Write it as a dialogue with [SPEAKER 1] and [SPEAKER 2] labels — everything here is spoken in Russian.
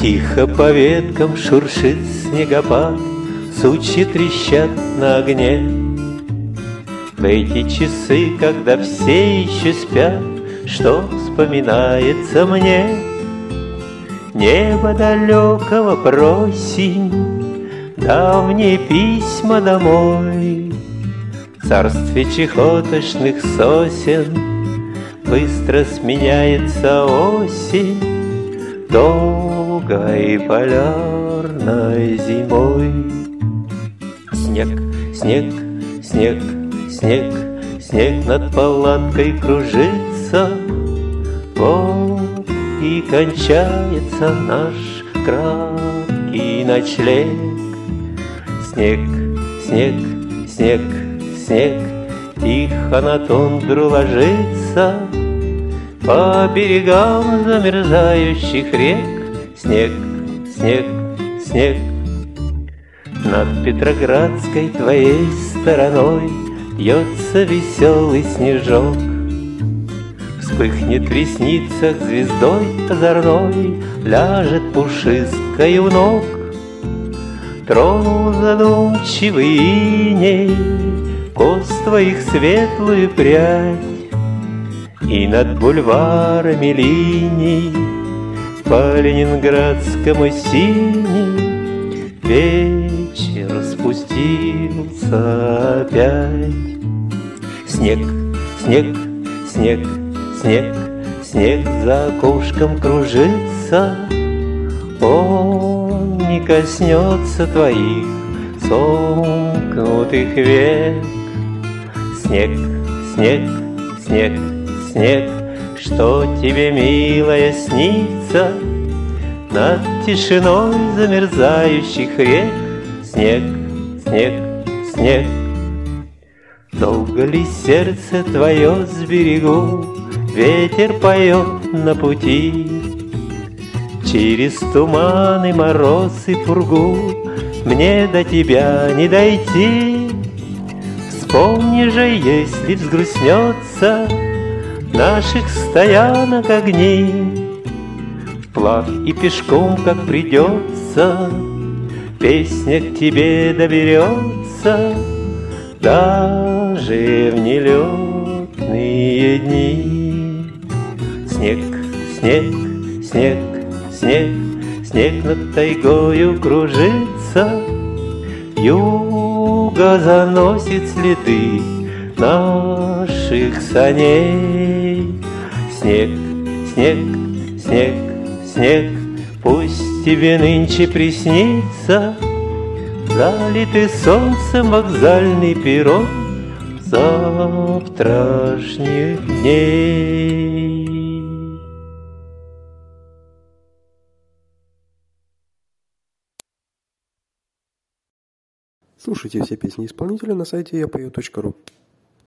[SPEAKER 1] Тихо по веткам шуршит снегопад, сучья трещат на огне. В эти часы, когда все еще спят, что вспоминается мне? Небо далекого просень, давние письма домой. В царстве чехотошных сосен быстро сменяется осень долгой полярной зимой. Снег, снег, снег, снег, снег над палаткой кружится. Вот и кончается наш краткий ночлег. Снег, снег, снег, снег тихо на тундру ложится. По берегам замерзающих рек снег, снег, снег. Над Петроградской твоей стороной бьется веселый снежок. Вспыхнет в ресницах звездой озорной, ляжет пушисткой у ног. Тронул задумчивый иней кос твоих светлую прядь, и над бульварами линий по ленинградскому синий вечер спустился опять. Снег, снег, снег, снег, снег за окошком кружится. Он не коснется твоих сомкнутых век. Снег, снег, снег, снег, что тебе, милая, снится над тишиной замерзающих рек. Снег, снег, снег. Долго ли сердце твое сберегу, ветер поет на пути. Через туманы, мороз и пургу мне до тебя не дойти. Вспомни же, если взгрустнется наших стоянок огни, вплавь и пешком, как придется, песня к тебе доберется даже в нелетные дни. Снег, снег, снег, снег, снег над тайгою кружится. Юго заносит следы наших саней. Снег, снег, снег, снег, пусть тебе нынче приснится залитый солнцем вокзальный перрон завтрашних дней.
[SPEAKER 2] Слушайте все песни исполнителя на сайте yapою.ru.